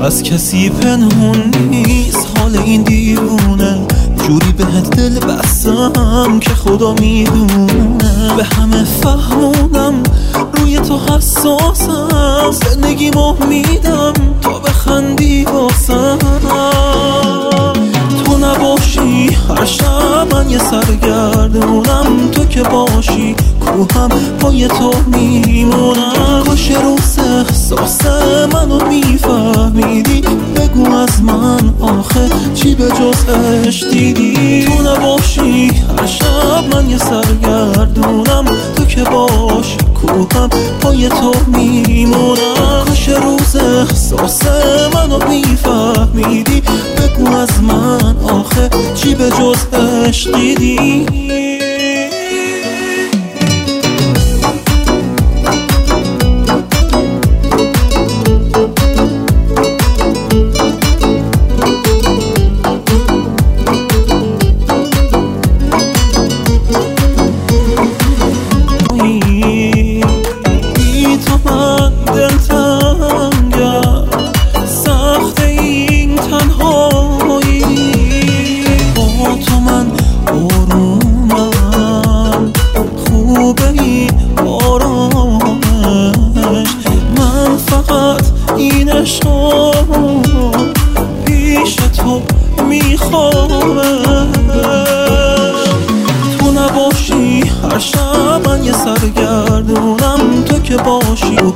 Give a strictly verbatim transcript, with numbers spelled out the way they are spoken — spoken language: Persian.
از کسی پنهون نیست حال این دیوونه، جوری بهت دل بستم که خدا میدونه. به همه فهمونم روی تو حساسم، زندگیمو میدم تا بخندی واسم. تو نباشی هر شب من یه سرگردونم، تو که باشی کوهم پای تو میمونم. کاش روز احساس منو میفهمیدی، بگو از من آخه چی به جز عشق دیدی. تو نباشی هر شب من یه سرگردونم، تو که باشی کوهم پای تو میمونم. کاش روز احساس منو میفهمیدی، بگو از من آخه چی به جز عشق دیدی. این عشقا پیش تو میخوامش، تو نباشی هر شب من یه سرگردونم، تو که باشی